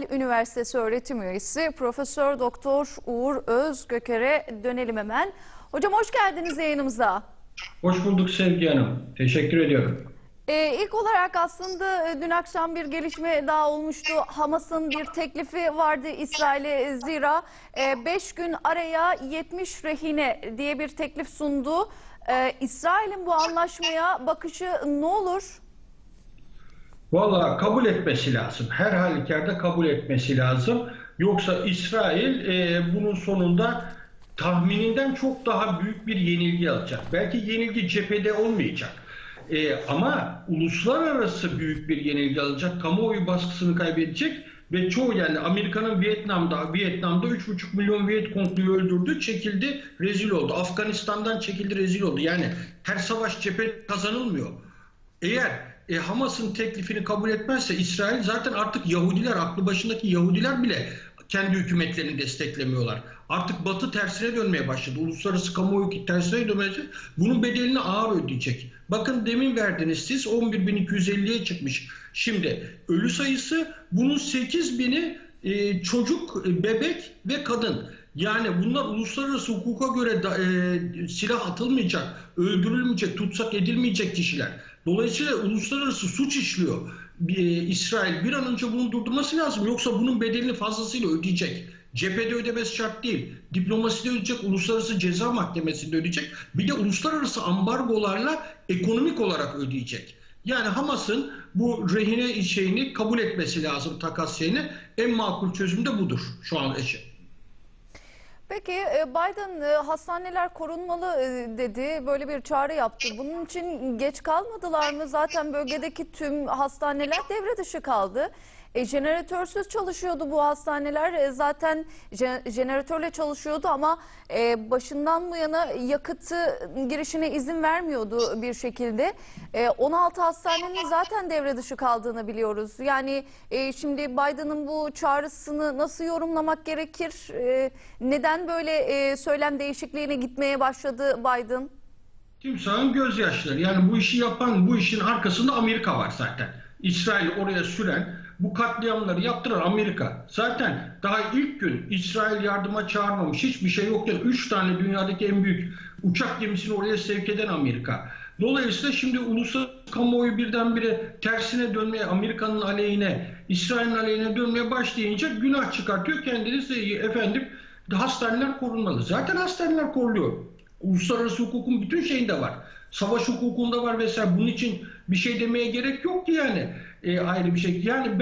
Üniversitesi öğretim üyesi Profesör Doktor Uğur Özgöker'e dönelim hemen. Hocam hoş geldiniz yayınımıza. Hoş bulduk Sevgi Hanım. Teşekkür ediyorum. İlk olarak aslında dün akşam bir gelişme daha olmuştu. Hamas'ın bir teklifi vardı İsrail'e, zira 5 gün araya 70 rehine diye bir teklif sundu. İsrail'in bu anlaşmaya bakışı ne olur? Vallahi kabul etmesi lazım. Her halükarda kabul etmesi lazım. Yoksa İsrail bunun sonunda tahmininden çok daha büyük bir yenilgi alacak. Belki yenilgi cephede olmayacak. Ama uluslararası büyük bir yenilgi alacak. Kamuoyu baskısını kaybedecek ve çoğu, yani Amerika'nın Vietnam'da 3,5 milyon Vietkongluyu öldürdü, çekildi, rezil oldu. Afganistan'dan çekildi, rezil oldu. Yani her savaş cephede kazanılmıyor. Eğer Hamas'ın teklifini kabul etmezse İsrail, zaten artık Yahudiler, aklı başındaki Yahudiler bile kendi hükümetlerini desteklemiyorlar. Artık Batı tersine dönmeye başladı. Uluslararası kamuoyu tersine dönmeyecek. Bunun bedelini ağır ödeyecek. Bakın demin verdiniz siz, 11.250'ye çıkmış. Şimdi ölü sayısı, bunun 8.000'i çocuk, bebek ve kadın. Yani bunlar uluslararası hukuka göre silah atılmayacak, öldürülmeyecek, tutsak edilmeyecek kişiler. Dolayısıyla uluslararası suç işliyor. İsrail bir an önce bunu durdurması lazım. Yoksa bunun bedelini fazlasıyla ödeyecek. Cephede ödemesi şart değil. Diplomaside ödeyecek, uluslararası ceza mahkemesinde ödeyecek. Bir de uluslararası ambargolarla ekonomik olarak ödeyecek. Yani Hamas'ın bu rehine şeyini kabul etmesi lazım, takas şeyini. En makul çözüm de budur şu an için. Peki Biden hastaneler korunmalı dedi, böyle bir çağrı yaptı. Bunun için geç kalmadılar mı? Zaten bölgedeki tüm hastaneler devre dışı kaldı. Jeneratörsüz çalışıyordu bu hastaneler. Zaten jeneratörle çalışıyordu ama başından bu yana yakıtı girişine izin vermiyordu bir şekilde. 16 hastanenin zaten devre dışı kaldığını biliyoruz. Yani şimdi Biden'ın bu çağrısını nasıl yorumlamak gerekir? Neden böyle söylem değişikliğine gitmeye başladı Biden? Timsahın gözyaşları. Yani bu işi yapan, bu işin arkasında Amerika var zaten. İsrail oraya süren, bu katliamları yaptıran Amerika. Zaten daha ilk gün İsrail yardıma çağırmamış, hiçbir şey yokken 3 tane dünyadaki en büyük uçak gemisini oraya sevk eden Amerika. Dolayısıyla şimdi uluslararası kamuoyu birdenbire tersine dönmeye, Amerika'nın aleyhine, İsrail'in aleyhine dönmeye başlayınca günah çıkartıyor. Kendiniz efendim, hastaneler korunmalı. Zaten hastaneler koruluyor. Uluslararası hukukun bütün şeyinde var. Savaş hukukunda var vesaire. Bunun için bir şey demeye gerek yok ki yani. Ayrı bir şey. Yani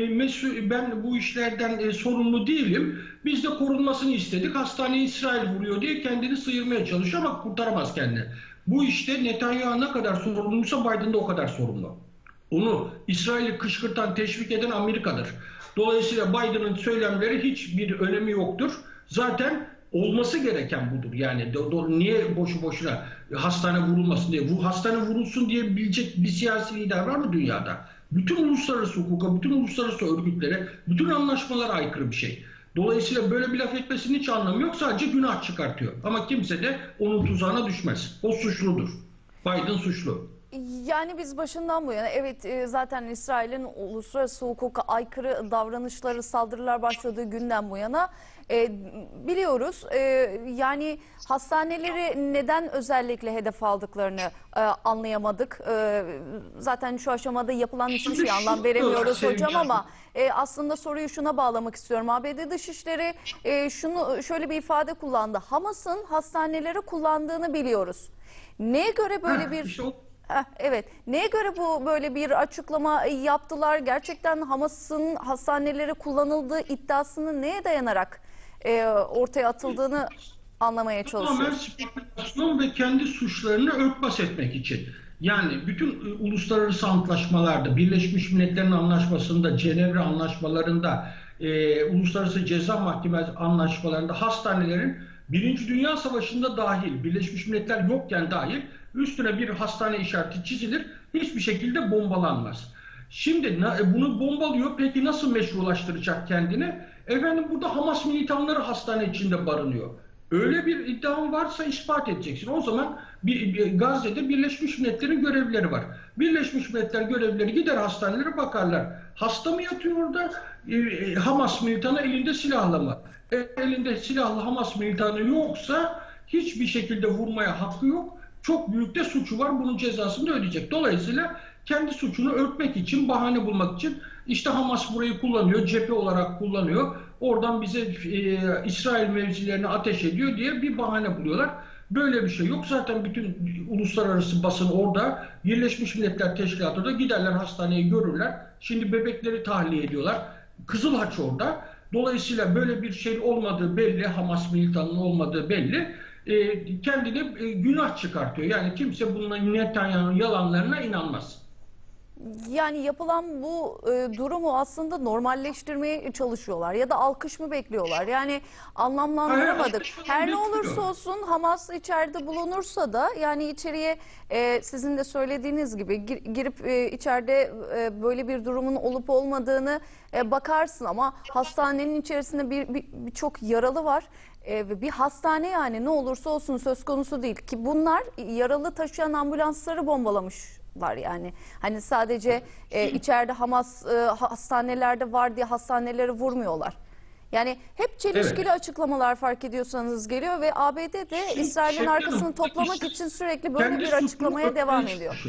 ben bu işlerden sorumlu değilim. Biz de korunmasını istedik. Hastaneyi İsrail vuruyor diye kendini sıyırmaya çalışıyor ama kurtaramaz kendini. Bu işte Netanyahu ne kadar sorumluysa Biden de o kadar sorumlu. Onu İsrail'i kışkırtan, teşvik eden Amerika'dır. Dolayısıyla Biden'ın söylemleri hiçbir önemi yoktur. Zaten olması gereken budur. Yani niye boşu boşuna hastane vurulmasın diye, bu hastane vurulsun diye bilecek bir siyasi lider var mı dünyada? Bütün uluslararası hukuka, bütün uluslararası örgütlere, bütün anlaşmalara aykırı bir şey. Dolayısıyla böyle bir laf etmesinin hiç anlamı yok. Sadece günah çıkartıyor. Ama kimse de onun tuzağına düşmez. O suçludur. Biden suçlu. Yani biz başından bu yana zaten İsrail'in uluslararası hukuka aykırı davranışları, saldırılar başladığı günden bu yana biliyoruz. Yani hastaneleri neden özellikle hedef aldıklarını anlayamadık. Zaten şu aşamada yapılan hiçbir şey anlam veremiyoruz hocam ama aslında soruyu şuna bağlamak istiyorum. ABD Dışişleri şöyle bir ifade kullandı. Hamas'ın hastaneleri kullandığını biliyoruz. Neye göre böyle bir... Evet. Neye göre böyle bir açıklama yaptılar? Gerçekten Hamas'ın hastaneleri kullanıldığı iddiasını neye dayanarak ortaya atıldığını anlamaya çalışıyoruz. Tamamen spekülasyon ve kendi suçlarını örtbas etmek için. Yani bütün uluslararası antlaşmalarda, Birleşmiş Milletler'in anlaşmasında, Cenevre anlaşmalarında, uluslararası ceza mahkemesi anlaşmalarında hastanelerin Birinci Dünya Savaşı'nda dahil, Birleşmiş Milletler yokken dahil üstüne bir hastane işareti çizilir, hiçbir şekilde bombalanmaz. Şimdi bunu bombalıyor, peki nasıl meşrulaştıracak kendini? Efendim burada Hamas militanları hastane içinde barınıyor. Öyle bir iddian varsa ispat edeceksin. O zaman Gazze'de Birleşmiş Milletler'in görevlileri var. Birleşmiş Milletler görevlileri gider hastanelere bakarlar. Hasta mı yatıyor orada? Hamas militanı elinde silahla mı? Elinde silahlı Hamas militanı yoksa hiçbir şekilde vurmaya hakkı yok. Çok büyük de suçu var. Bunun cezasını da ödeyecek. Dolayısıyla kendi suçunu örtmek için, bahane bulmak için işte Hamas burayı kullanıyor, cephe olarak kullanıyor. Oradan bize İsrail mevzilerine ateş ediyor diye bir bahane buluyorlar. Böyle bir şey yok. Zaten bütün uluslararası basın orada. Birleşmiş Milletler Teşkilatı'nda giderler hastaneyi görürler. Şimdi bebekleri tahliye ediyorlar. Kızıl Haç orada. Dolayısıyla böyle bir şey olmadığı belli. Hamas militanının olmadığı belli. Kendine günah çıkartıyor. Yani kimse bunun Netanyahu'nun yalanlarına inanmaz. Yani yapılan bu durumu aslında normalleştirmeye çalışıyorlar ya da alkış mı bekliyorlar? Yani anlamlandıramadık. Her ne olursa olsun Hamas içeride bulunursa da yani içeriye sizin de söylediğiniz gibi girip içeride böyle bir durumun olup olmadığını bakarsın ama hastanenin içerisinde birçok yaralı var. Bir hastane yani ne olursa olsun söz konusu değil ki bunlar yaralı taşıyan ambulansları bombalamışlar yani. Hani sadece içeride Hamas hastanelerde var diye hastaneleri vurmuyorlar. Yani hep çelişkili Evet. açıklamalar fark ediyorsanız geliyor ve ABD de İsrail'in arkasını toplamak için sürekli böyle bir açıklamaya devam ediyor.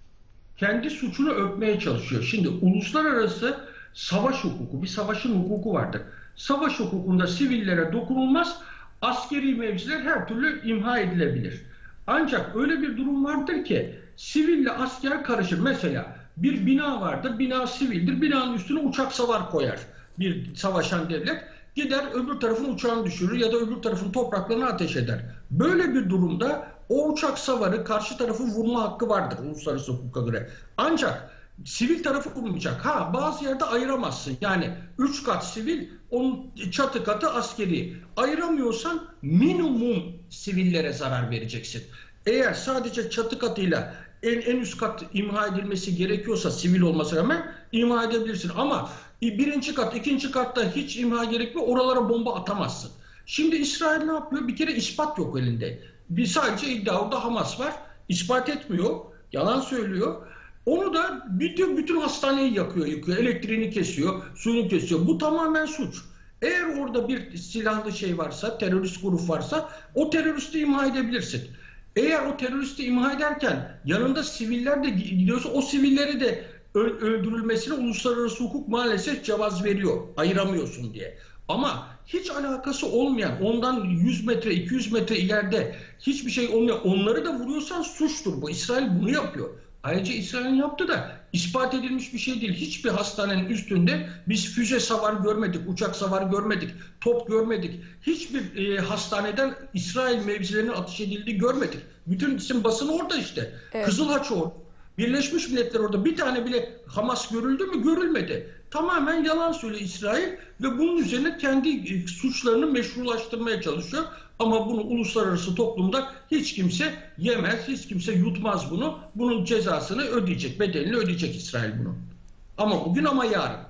Kendi suçunu örtmeye çalışıyor. Şimdi uluslararası savaş hukuku, bir savaşın hukuku vardır. Savaş hukukunda sivillere dokunulmaz, askeri mevziler her türlü imha edilebilir. Ancak öyle bir durum vardır ki siville asker karışır. Mesela bir bina vardır, bina sivildir, binanın üstüne uçak savar koyar bir savaşan devlet. Gider öbür tarafın uçağını düşürür ya da öbür tarafın topraklarına ateş eder. Böyle bir durumda o uçak savarı karşı tarafı vurma hakkı vardır uluslararası hukuka göre. Ancak sivil tarafı vurmayacak. Ha bazı yerde ayıramazsın. Yani 3 kat sivil, onun çatı katı askeri. Ayıramıyorsan minimum sivillere zarar vereceksin. Eğer sadece çatı katıyla en üst kat imha edilmesi gerekiyorsa sivil olmasına rağmen imha edebilirsin. Ama birinci kat, ikinci katta hiç imha gerekmiyor. Oralara bomba atamazsın. Şimdi İsrail ne yapıyor? Bir kere ispat yok elinde. Sadece iddia orada Hamas var. İspat etmiyor. Yalan söylüyor. Onu da bütün hastaneyi yakıyor, yıkıyor. Elektriğini kesiyor, suyunu kesiyor. Bu tamamen suç. Eğer orada bir silahlı şey varsa, terörist grup varsa o teröristi imha edebilirsin. Eğer o teröristi imha ederken yanında siviller de gidiyorsa o sivilleri de öldürülmesine uluslararası hukuk maalesef cevaz veriyor. Ayıramıyorsun diye. Ama hiç alakası olmayan, ondan 100 metre, 200 metre ileride hiçbir şey olmayan, onları da vuruyorsan suçtur bu. İsrail bunu yapıyor. Ayrıca İsrail'in yaptığı da ispat edilmiş bir şey değil. Hiçbir hastanenin üstünde biz füze savar görmedik, uçak savar görmedik, top görmedik. Hiçbir hastaneden İsrail mevzilerinin atış edildiği görmedik. Bütün isim basını orada işte. Evet. Kızıl Haç orada. Birleşmiş Milletler orada. Bir tane bile Hamas görüldü mü? Görülmedi. Tamamen yalan söylüyor İsrail ve bunun üzerine kendi suçlarını meşrulaştırmaya çalışıyor. Ama bunu uluslararası toplumda hiç kimse yemez, hiç kimse yutmaz bunu. Bunun cezasını ödeyecek, bedelini ödeyecek İsrail bunu. Ama bugün ama yarın.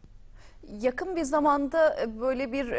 Yakın bir zamanda böyle bir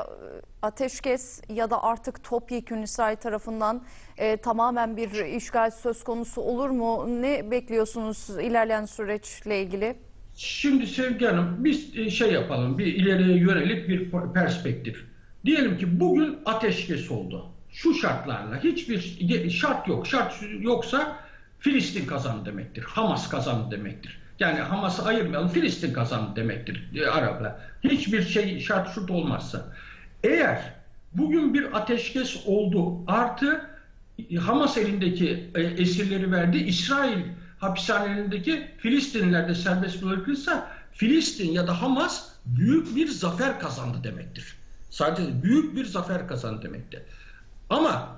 ateşkes ya da artık topyekün İsrail tarafından tamamen bir işgal söz konusu olur mu? Ne bekliyorsunuz ilerleyen süreçle ilgili? Şimdi Sevgi Hanım biz şey yapalım, bir ileriye yönelik bir perspektif. Diyelim ki bugün ateşkes oldu. Şu şartlarla hiçbir şart yok. Şart yoksa Filistin kazandı demektir. Hamas kazandı demektir. Yani Hamas'ı ayırmayalım, Filistin kazandı demektir Araplar. Hiçbir şey şart olmazsa. Eğer bugün bir ateşkes oldu artı Hamas elindeki esirleri verdi, İsrail hapishanelerindeki Filistinliler de serbest bırakılırsa Filistin ya da Hamas büyük bir zafer kazandı demektir. Sadece büyük bir zafer kazandı demektir. Ama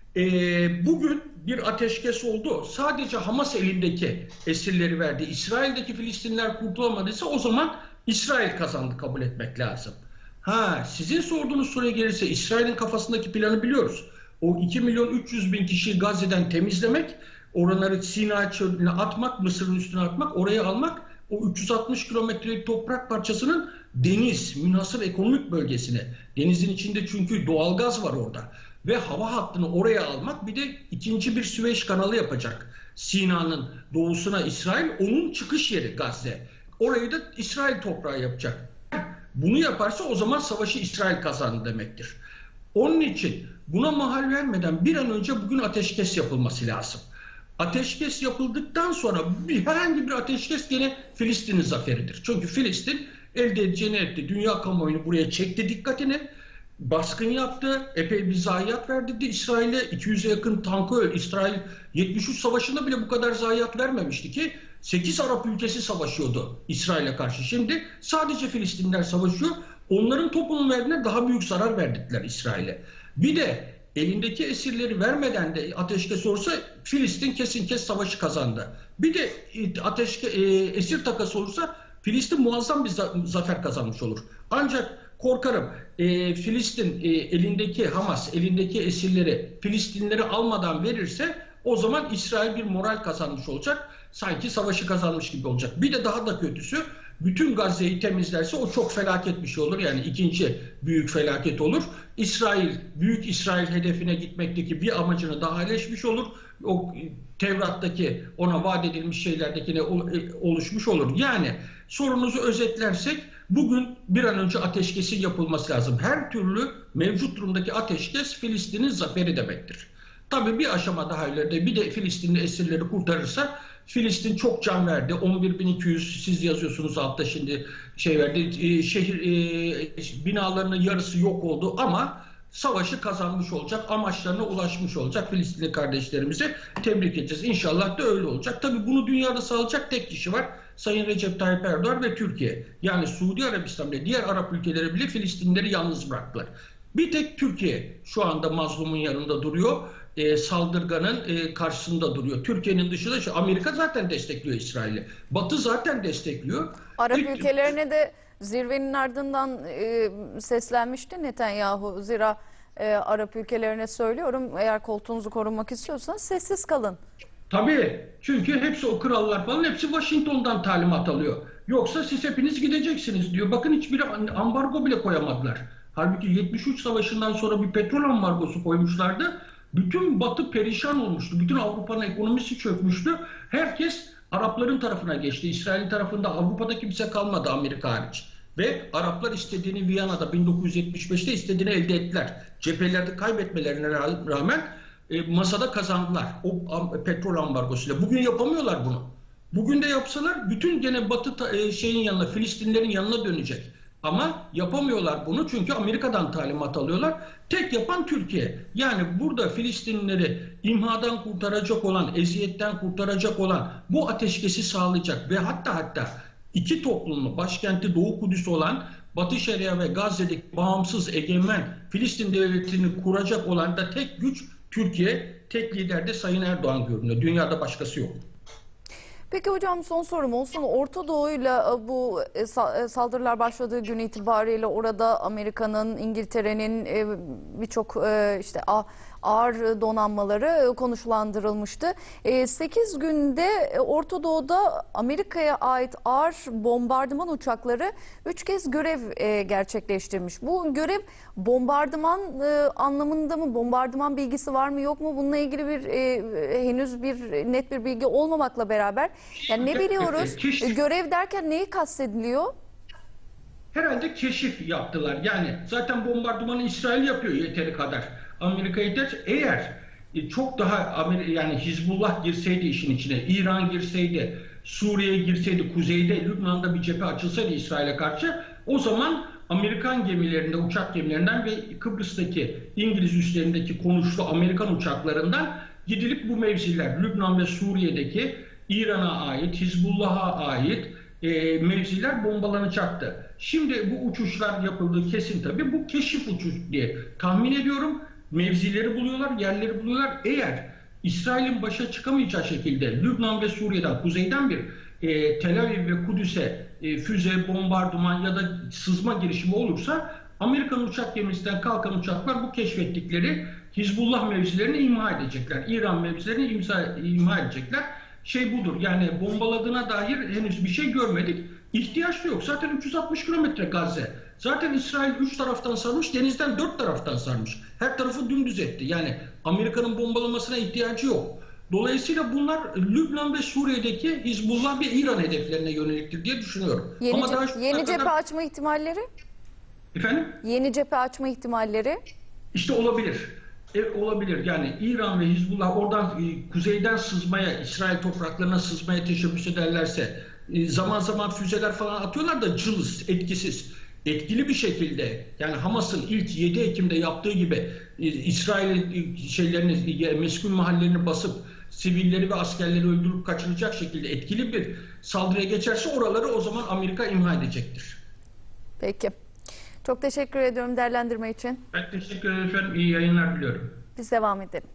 bugün bir ateşkes oldu. Sadece Hamas elindeki esirleri verdi. İsrail'deki Filistinliler kurtulamadıysa o zaman İsrail kazandı kabul etmek lazım. Ha, sizin sorduğunuz soruya gelirse İsrail'in kafasındaki planı biliyoruz. O 2.300.000 kişiyi Gazze'den temizlemek, oraları Sina çölüne atmak, Mısır'ın üstüne atmak, orayı almak, o 360 kilometrelik toprak parçasının deniz, münhasır ekonomik bölgesine, denizin içinde çünkü doğalgaz var orada ve hava hattını oraya almak, bir de ikinci bir Süveyş kanalı yapacak. Sina'nın doğusuna İsrail, onun çıkış yeri Gazze. Orayı da İsrail toprağı yapacak. Bunu yaparsa o zaman savaşı İsrail kazandı demektir. Onun için buna mahal vermeden bir an önce bugün ateşkes yapılması lazım. Ateşkes yapıldıktan sonra herhangi bir ateşkes gene Filistin'in zaferidir. Çünkü Filistin elde edeceğini etti. Dünya kamuoyunu buraya çekti dikkatini. Baskın yaptı. Epey bir zayiat verdirdi İsrail'e. 200'e yakın tankı öldü. İsrail 73 savaşında bile bu kadar zayiat vermemişti ki 8 Arap ülkesi savaşıyordu İsrail'e karşı. Şimdi sadece Filistinler savaşıyor. Onların toplumun verdiğine daha büyük zarar verdikler İsrail'e. Bir de elindeki esirleri vermeden de ateşkes olursa Filistin kesin kes savaşı kazandı. Bir de esir takası olursa Filistin muazzam bir zafer kazanmış olur. Ancak korkarım Filistin elindeki Hamas, elindeki esirleri Filistinleri almadan verirse o zaman İsrail bir moral kazanmış olacak. Sanki savaşı kazanmış gibi olacak. Bir de daha da kötüsü, bütün Gazze'yi temizlerse o çok felaket bir şey olur. Yani ikinci büyük felaket olur. İsrail, büyük İsrail hedefine gitmekteki bir amacını daha iyileşmiş olur. O Tevrat'taki ona vaat edilmiş şeylerdekine oluşmuş olur. Yani sorunuzu özetlersek bugün bir an önce ateşkesin yapılması lazım. Her türlü mevcut durumdaki ateşkes Filistin'in zaferi demektir. Tabii bir aşama daha ileride bir de Filistinli esirleri kurtarırsa Filistin çok can verdi. 11.200 siz yazıyorsunuz altta şimdi verdi. Şehir binalarının yarısı yok oldu ama savaşı kazanmış olacak. Amaçlarına ulaşmış olacak Filistinli kardeşlerimize. Tebrik edeceğiz. İnşallah da öyle olacak. Tabii bunu dünyada sağlayacak tek kişi var. Sayın Recep Tayyip Erdoğan ve Türkiye. Yani Suudi Arabistan ve diğer Arap ülkeleri bile Filistinlileri yalnız bıraktılar. Bir tek Türkiye şu anda mazlumun yanında duruyor. Saldırganın karşısında duruyor. Türkiye'nin dışında Amerika zaten destekliyor İsrail'i. Batı zaten destekliyor. Arap ülkelerine de zirvenin ardından seslenmişti Netanyahu. Zira Arap ülkelerine söylüyorum, eğer koltuğunuzu korunmak istiyorsanız sessiz kalın. Tabii. Çünkü hepsi o krallar falan hepsi Washington'dan talimat alıyor. Yoksa siz hepiniz gideceksiniz diyor. Bakın hiçbir ambargo bile koyamadılar. Halbuki 73 savaşından sonra bir petrol ambargosu koymuşlardı. Bütün Batı perişan olmuştu. Bütün Avrupa'nın ekonomisi çökmüştü. Herkes Arapların tarafına geçti. İsrail tarafında Avrupa'da kimse kalmadı Amerika hariç. Ve Araplar istediğini Viyana'da 1975'te istediğini elde ettiler. Cephelerde kaybetmelerine rağmen masada kazandılar. O petrol ambargosuyla. Bugün yapamıyorlar bunu. Bugün de yapsalar bütün gene Batı şeyin yanına, Filistinlerin yanına dönecek. Ama yapamıyorlar bunu çünkü Amerika'dan talimat alıyorlar. Tek yapan Türkiye. Yani burada Filistinlileri imhadan kurtaracak olan, eziyetten kurtaracak olan bu ateşkesi sağlayacak ve hatta iki toplumlu başkenti Doğu Kudüs olan Batı Şeria ve Gazze'deki bağımsız egemen Filistin devletini kuracak olan da tek güç Türkiye, tek lider de Sayın Erdoğan görünüyor. Dünyada başkası yok. Peki hocam, son sorum olsun. Orta Doğu'yla bu saldırılar başladığı gün itibariyle orada Amerika'nın, İngiltere'nin birçok işte ağır donanmaları konuşlandırılmıştı. 8 günde Orta Doğu'da Amerika'ya ait ağır bombardıman uçakları 3 kez görev gerçekleştirmiş. Bu görev bombardıman anlamında mı? Bombardıman bilgisi var mı yok mu? Bununla ilgili henüz net bir bilgi olmamakla beraber yani ne biliyoruz? Görev derken neyi kastediliyor? Herhalde keşif yaptılar. Yani zaten bombardımanı İsrail yapıyor yeteri kadar. Amerika yeter. Eğer çok daha yani Hizbullah girseydi işin içine, İran girseydi, Suriye girseydi, kuzeyde Lübnan'da bir cephe açılsaydı İsrail'e karşı, o zaman Amerikan gemilerinde, uçak gemilerinden ve Kıbrıs'taki İngiliz üslerindeki konuşlu Amerikan uçaklarından gidilip bu mevziler Lübnan ve Suriye'deki İran'a ait, Hizbullah'a ait mevziler bombalanacaktı. Şimdi bu uçuşlar yapıldığı kesin tabii. Bu keşif uçuş diye tahmin ediyorum. Mevzileri buluyorlar, yerleri buluyorlar. Eğer İsrail'in başa çıkamayacağı şekilde Lübnan ve Suriye'den, kuzeyden bir Tel Aviv ve Kudüs'e füze, bombardıman ya da sızma girişimi olursa Amerikan uçak gemisinden kalkan uçaklar bu keşfettikleri Hizbullah mevzilerini imha edecekler. İran mevzilerini imha edecekler. şey budur. Yani bombaladığına dair henüz bir şey görmedik. İhtiyaç da yok. Zaten 360 kilometre Gazze. Zaten İsrail 3 taraftan sarmış, denizden 4 taraftan sarmış. Her tarafı dümdüz etti. Yani Amerika'nın bombalamasına ihtiyacı yok. Dolayısıyla bunlar Lübnan ve Suriye'deki Hizbullah ve İran hedeflerine yöneliktir diye düşünüyorum. Yeni, Ama daha şu yeni ana cephe kadar... açma ihtimalleri? Efendim? Yeni cephe açma ihtimalleri? İşte olabilir. Olabilir. Yani İran ve Hizbullah oradan kuzeyden sızmaya, İsrail topraklarına sızmaya teşebbüs ederlerse zaman zaman füzeler falan atıyorlar da cılız, etkisiz. Etkili bir şekilde yani Hamas'ın ilk 7 Ekim'de yaptığı gibi İsrail'in şeylerini, meskun mahallelerini basıp sivilleri ve askerleri öldürüp kaçıracak şekilde etkili bir saldırıya geçerse oraları o zaman Amerika imha edecektir. Peki. Çok teşekkür ediyorum değerlendirme için. Ben teşekkür ederim efendim. İyi yayınlar diliyorum. Biz devam edelim.